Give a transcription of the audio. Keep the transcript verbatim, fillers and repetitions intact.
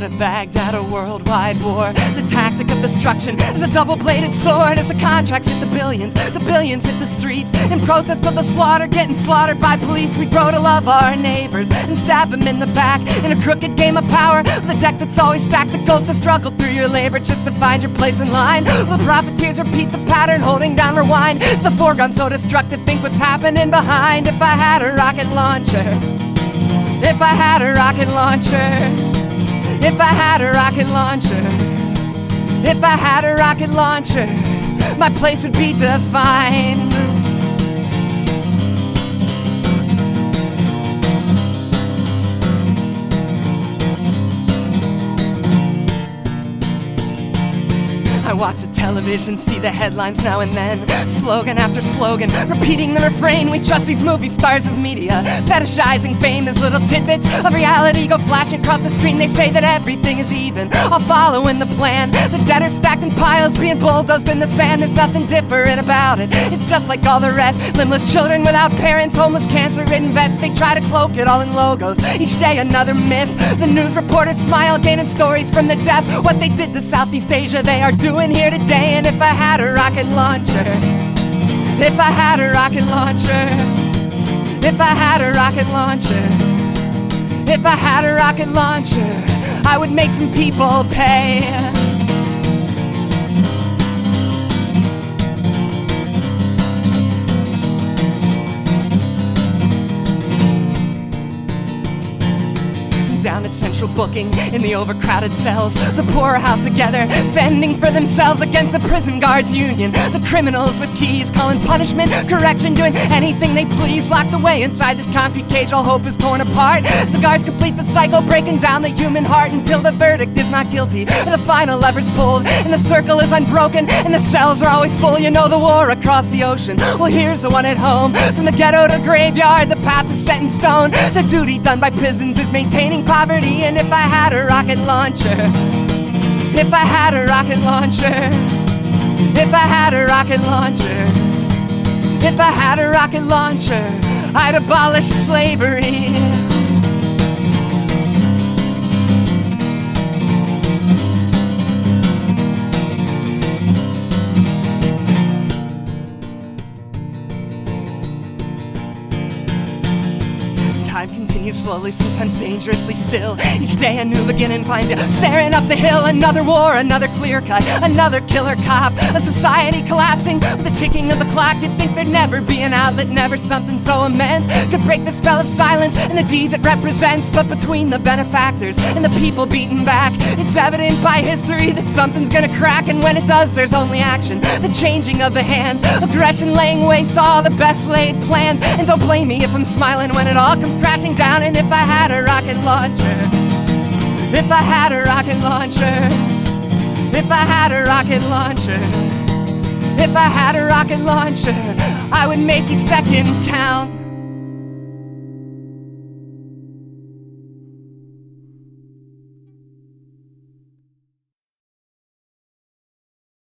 to Baghdad, a worldwide war. The tactic of destruction is a double-bladed sword. As the contracts hit the billions, the billions hit the streets. In protest of the slaughter, getting slaughtered by police, we grow to love our neighbors and stab them in the back. In a crooked game of power, the deck that's always stacked, that goes to struggle through your labor just to find your place in line. The profiteers repeat the pattern, holding down rewind. It's a foreground so destructive, think what's happening behind. If I had a rocket launcher, if I had a rocket launcher, if I had a rocket launcher, if I had a rocket launcher, my place would be defined. I watch the television, see the headlines now and then, slogan after slogan, repeating the refrain. We trust these movie stars of media, fetishizing fame as little tidbits of reality go flashing across the screen. They say that everything is even, all following the plan. The dead are stacked in piles, being bulldozed in the sand. There's nothing different about it, it's just like all the rest. Limbless children without parents, homeless, cancer-ridden vets. They try to cloak it all in logos, each day another myth. The news reporters smile, gaining stories from the deaf. What they did to Southeast Asia, they are doing here today. And if I had a rocket launcher, if I had a rocket launcher, if I had a rocket launcher, if I had a rocket launcher, I would make some people pay. Down at central booking, in the overcrowded cells, the poor are housed together, fending for themselves against the prison guards union. The criminals with keys, calling punishment, correction, doing anything they please. Locked away inside this concrete cage, all hope is torn apart. As the guards complete the cycle, breaking down the human heart, until the verdict is not guilty, or the final lever's pulled, and the circle is unbroken, and the cells are always full. You know the war across the ocean, well here's the one at home. From the ghetto to graveyard, the path is set in stone. The duty done by prisons is maintaining poverty. And if I had a rocket launcher, if I had a rocket launcher, if I had a rocket launcher, if I had a rocket launcher, I'd abolish slavery. Time continues slowly, sometimes dangerously still. Each day a new beginning finds you staring up the hill. Another war, another clear cut, another killer cop. A society collapsing with the ticking of the clock. You'd think there'd never be an outlet, never something so immense could break the spell of silence and the deeds it represents. But between the benefactors and the people beaten back, it's evident by history that something's gonna crack. And when it does, there's only action, the changing of the hands, aggression laying waste to all the best laid plans. And don't blame me if I'm smiling when it all comes crashing down. And if I had a rocket launcher, if I had a rocket launcher, if I had a rocket launcher, if I had a rocket launcher, I would make each second count.